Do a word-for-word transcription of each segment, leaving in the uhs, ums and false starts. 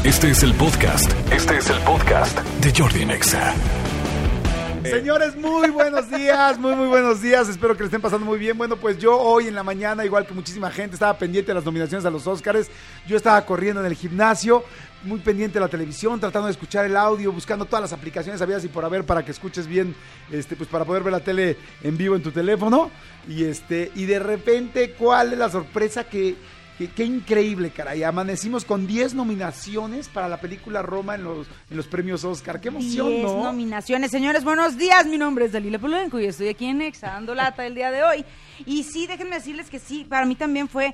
Este es el podcast. Este es el podcast de Jordi en Exa. Señores, muy buenos días, muy muy buenos días, espero que le estén pasando muy bien. Bueno, pues yo hoy en la mañana, igual que muchísima gente, estaba pendiente de las nominaciones a los Óscares. Yo estaba corriendo en el gimnasio, muy pendiente de la televisión, tratando de escuchar el audio, buscando todas las aplicaciones habidas y por haber para que escuches bien, este, pues para poder ver la tele en vivo en tu teléfono. Y este, y de repente, ¿cuál es la sorpresa? Que Qué, qué increíble, caray. Amanecimos con diez nominaciones para la película Roma en los, en los premios Oscar. ¡Qué emoción!, diez ¿no? nominaciones. Señores, buenos días. Mi nombre es Dalila Polanco y estoy aquí en Exa dando lata el día de hoy. Y sí, déjenme decirles que sí, para mí también fue,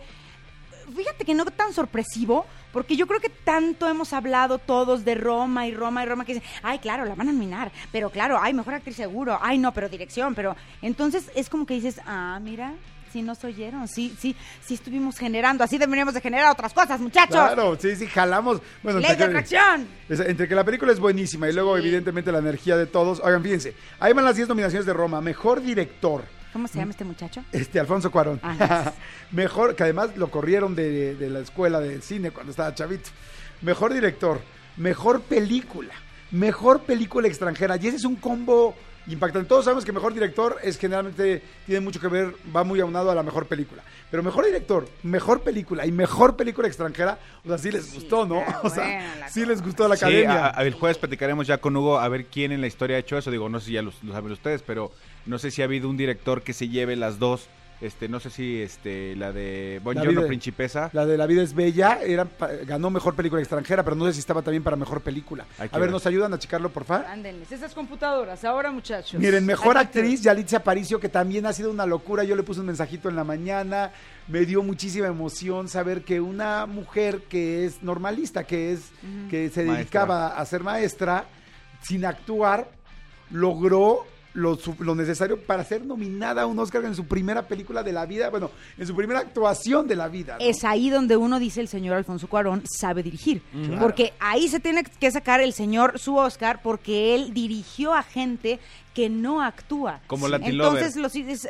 fíjate que no tan sorpresivo, porque yo creo que tanto hemos hablado todos de Roma y Roma y Roma que dicen, ay, claro, la van a nominar, pero claro, ay, mejor actriz seguro, ay, no, pero dirección, pero entonces es como que dices, ah, mira, sí nos oyeron, sí, sí, sí estuvimos generando, así deberíamos de generar otras cosas, muchachos. Claro, sí, sí, jalamos. Bueno, Ley de atracción. Entre que la película es buenísima y luego, sí, evidentemente, la energía de todos. Oigan, fíjense, ahí van las diez nominaciones de Roma. Mejor director. ¿Cómo se llama este muchacho? Este, Alfonso Cuarón. Ah, Mejor, que además lo corrieron de, de la escuela de cine cuando estaba chavito. Mejor director. Mejor película. Mejor película extranjera. Y ese es un combo impactante. Todos sabemos que mejor director es generalmente, tiene mucho que ver, va muy aunado a la mejor película. Pero mejor director, mejor película y mejor película extranjera, o sea, sí les sí, gustó, ¿no? O sea, bueno, sí les gustó a la sí, academia. A, a, el jueves platicaremos ya con Hugo a ver quién en la historia ha hecho eso. Digo, no sé si ya lo, lo saben ustedes, pero no sé si ha habido un director que se lleve las dos. Este, no sé si este la de Buongiorno Principessa. La de La vida es bella, era, ganó mejor película extranjera, pero no sé si estaba también para mejor película. A ver, ver, ¿nos ayudan a checarlo, por favor? Ándenles, esas computadoras, ahora, muchachos. Miren, mejor actriz, Yalitza Aparicio, que también ha sido una locura. Yo le puse un mensajito en la mañana, me dio muchísima emoción saber que una mujer que es normalista, que es uh-huh. que se dedicaba maestra. a ser maestra, sin actuar, logró Lo, lo necesario para ser nominada a un Oscar en su primera película de la vida, bueno, en su primera actuación de la vida, ¿no? Es ahí donde uno dice el señor Alfonso Cuarón sabe dirigir, claro. Porque ahí se tiene que sacar el señor su Oscar, porque él dirigió a gente que no actúa. Como Latin Entonces Lover. los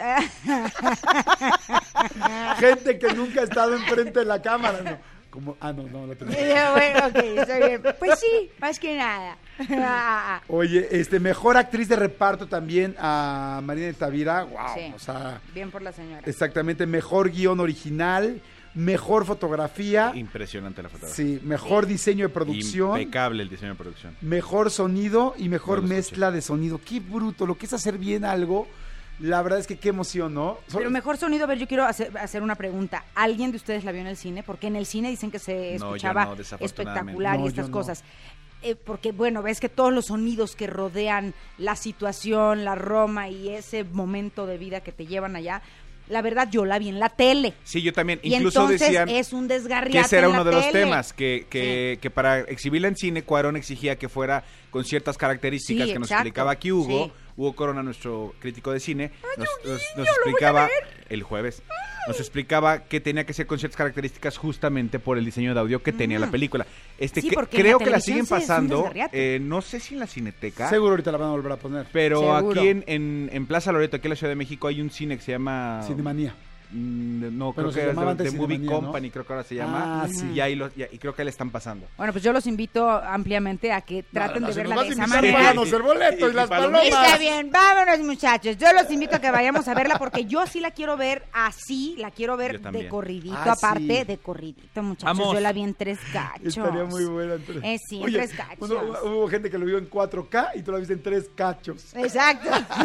gente que nunca ha estado enfrente de la cámara, ¿no? Como, ah, no, no, no tenemos. Bueno, ok, está bien. Pues sí, más que nada. Oye, este, mejor actriz de reparto también a Marina de Tavira. Wow, sí, o sea. Bien por la señora. Exactamente, mejor guión original, mejor fotografía. Impresionante la fotografía. Sí, mejor sí. diseño de producción. Impecable el diseño de producción. Mejor sonido y mejor no mezcla de sonido. Qué bruto, lo que es hacer bien algo. La verdad es que qué emoción, ¿no? Pero mejor sonido, a ver, yo quiero hacer, hacer una pregunta. ¿Alguien de ustedes la vio en el cine? Porque en el cine dicen que se escuchaba no, no, espectacular no, y estas no. cosas. Eh, porque, bueno, ves que todos los sonidos que rodean la situación, la Roma y ese momento de vida que te llevan allá, la verdad, yo la vi en la tele. Sí, yo también. Y Incluso entonces decían es un desgarriate que ese era en uno la de los tele. temas, que, que, sí. que para exhibirla en cine, Cuarón exigía que fuera con ciertas características sí, que nos exacto. explicaba aquí Hugo. Sí. Hugo Corona, nuestro crítico de cine, Ay, nos, niño, nos, nos lo explicaba voy a ver. el jueves, nos explicaba que tenía que ser con ciertas características justamente por el diseño de audio que tenía mm. la película. Este sí, que, la creo que la siguen sí pasando, eh, no sé si en la Cineteca. Seguro ahorita la van a volver a poner. Pero Seguro. aquí en, en, en Plaza Loreto, aquí en la Ciudad de México, hay un cine que se llama Cinemanía. No, Pero creo que es de, de Movie Cinemanía, Company, ¿no? creo que ahora se llama. Ah, sí. Y ahí lo, y, y creo que le están pasando. Bueno, pues yo los invito ampliamente a que traten no, no, de si verla de esa manera. manera. Páganos el boleto y, y las palomas. Está bien, vámonos, muchachos. Yo los invito a que vayamos a verla porque yo sí la quiero ver así, la quiero ver de corridito, ah, aparte sí. de corridito, muchachos. Vamos. Yo la vi en tres cachos. Estaría muy buena en tres. Eh, sí, en Oye, tres cachos. Bueno, hubo gente que lo vio en cuatro K y tú la viste en tres cachos. Exacto.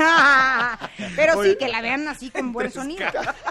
Pero Oye, sí, que la vean así con buen sonido.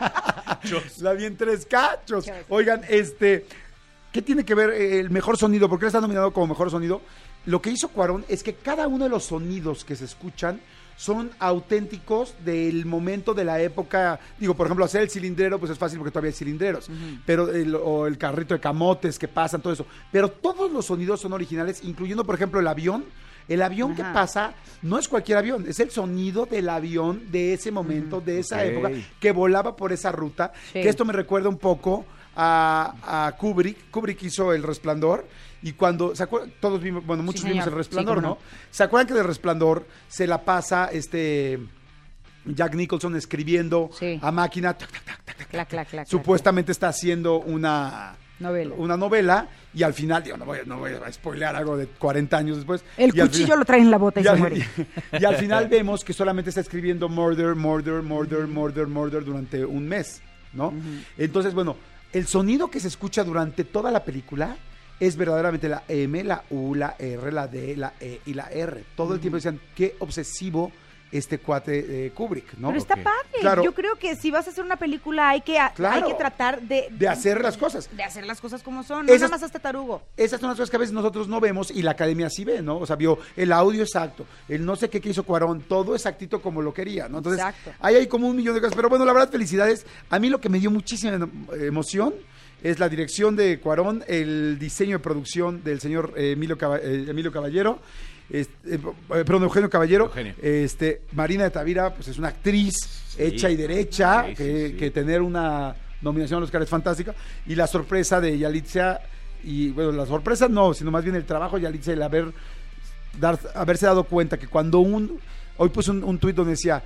La vi en tres cachos. Oigan, este, ¿qué tiene que ver el mejor sonido? ¿Por qué está nominado como mejor sonido? Lo que hizo Cuarón es que cada uno de los sonidos que se escuchan son auténticos del momento de la época. Digo, por ejemplo, hacer el cilindrero, pues es fácil porque todavía hay cilindreros. Uh-huh. Pero el, o el carrito de camotes que pasan, todo eso. Pero todos los sonidos son originales, incluyendo, por ejemplo, el avión. El avión Ajá. que pasa no es cualquier avión, es el sonido del avión de ese momento, uh-huh. de esa okay. época, que volaba por esa ruta. Sí. Que esto me recuerda un poco a, a Kubrick. Kubrick hizo El Resplandor. Y cuando, ¿se acuerdan? Todos vimos, bueno, muchos sí, vimos El Resplandor, sí, ¿no? no? ¿Se acuerdan que del Resplandor se la pasa este Jack Nicholson escribiendo sí. a máquina? Tac, tac, tac, tac, tac, clac, clac, clac, supuestamente clac, está haciendo una, novela. una novela, y al final, digo, no voy, no voy a spoilear algo de cuarenta años después. El y al cuchillo final, lo trae en la bota y, y se al, muere. Y, y al final vemos que solamente está escribiendo murder, murder, murder, murder, murder durante un mes, ¿no? Uh-huh. Entonces, bueno, el sonido que se escucha durante toda la película es verdaderamente la M, la U, la R, la D, la E y la R. Todo uh-huh. el tiempo decían, qué obsesivo este cuate eh, Kubrick, ¿no? Pero está okay. padre. Claro. Yo creo que si vas a hacer una película hay que, a, claro. hay que tratar de... De hacer las cosas. De hacer las cosas como son, no esas, nada más hasta tarugo. Esas son las cosas que a veces nosotros no vemos y la academia sí ve, ¿no? O sea, vio el audio exacto, el no sé qué que hizo Cuarón, todo exactito como lo quería, ¿no? Entonces, exacto. ahí hay como un millón de cosas. Pero bueno, la verdad, felicidades. A mí lo que me dio muchísima emoción es la dirección de Cuarón, el diseño de producción del señor eh, Emilio, Caba- eh, Emilio Caballero, Este, eh, perdón, Eugenio Caballero, Eugenio. Este, Marina de Tavira, pues es una actriz sí. hecha y derecha, sí, que, sí, sí. que tener una nominación a los Oscar es fantástica, y la sorpresa de Yalitza, y bueno, la sorpresa no, sino más bien el trabajo de Yalitza, el haber, dar, haberse dado cuenta que cuando un, hoy puse un, un tuit donde decía,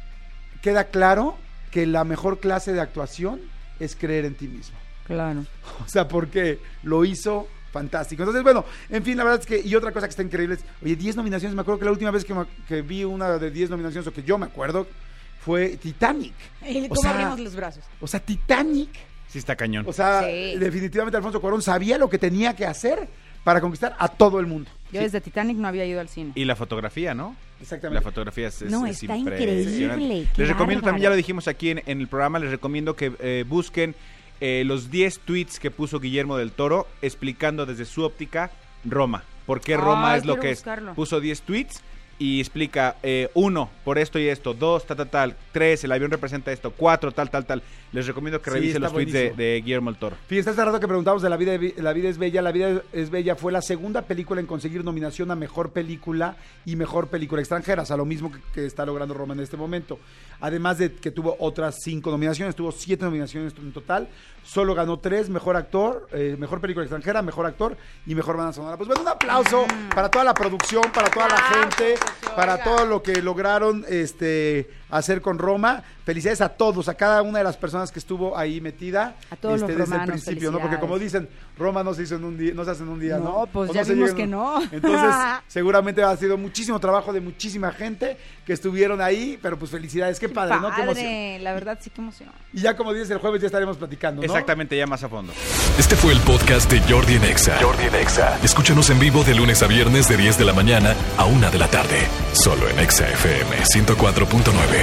queda claro que la mejor clase de actuación es creer en ti mismo. Claro. O sea, porque lo hizo fantástico. Entonces, bueno, en fin, la verdad es que, y otra cosa que está increíble es, oye, diez nominaciones, me acuerdo que la última vez que, me, que vi una de diez nominaciones, o que yo me acuerdo, fue Titanic. ¿Y cómo abrimos los brazos? O sea, Titanic. Sí está cañón. O sea, sí. definitivamente Alfonso Cuarón sabía lo que tenía que hacer para conquistar a todo el mundo. Yo sí. desde Titanic no había ido al cine. Y la fotografía, ¿no? Exactamente. La fotografía es, es No, es está increíble. Les recomiendo, también ya lo dijimos aquí en, en el programa, les recomiendo que eh, busquen Eh, los diez tweets que puso Guillermo del Toro explicando desde su óptica Roma. ¿Por qué Roma Ay, es lo que buscarlo. es? Puso diez tweets y explica, eh, uno, por esto y esto, dos, tal, tal, tal, tres, el avión representa esto, cuatro, tal, tal, tal. Les recomiendo que sí, revisen los tweets de, de Guillermo del Toro. Fíjense, hace rato que preguntamos de La vida, de, La vida es bella. La vida es bella fue la segunda película en conseguir nominación a Mejor Película y Mejor Película Extranjera, o sea, lo mismo que, que está logrando Roma en este momento. Además de que tuvo otras cinco nominaciones, tuvo siete nominaciones en total, solo ganó tres, Mejor Actor, eh, Mejor Película Extranjera, Mejor Actor y Mejor Banda Sonora. Pues bueno, un aplauso mm. para toda la producción, para toda la gente, para todo lo que lograron este hacer con Roma. Felicidades a todos, a cada una de las personas que estuvo ahí metida. A todos este, los desde el principio, ¿no? Porque como dicen, Roma no se hizo en un día, no se hace en un día, ¿no? No, pues o ya no vimos llega, que no. Entonces, seguramente ha sido muchísimo trabajo de muchísima gente que estuvieron ahí, pero pues felicidades, qué, qué padre, padre, ¿no? Qué emoción. La verdad sí que emoción. Y ya como dices, el jueves ya estaremos platicando, ¿no? Exactamente, ya más a fondo. Este fue el podcast de Jordi en Exa. Jordi en Exa. Escúchanos en vivo de lunes a viernes de diez de la mañana a una de la tarde, solo en Exa F M ciento cuatro punto nueve.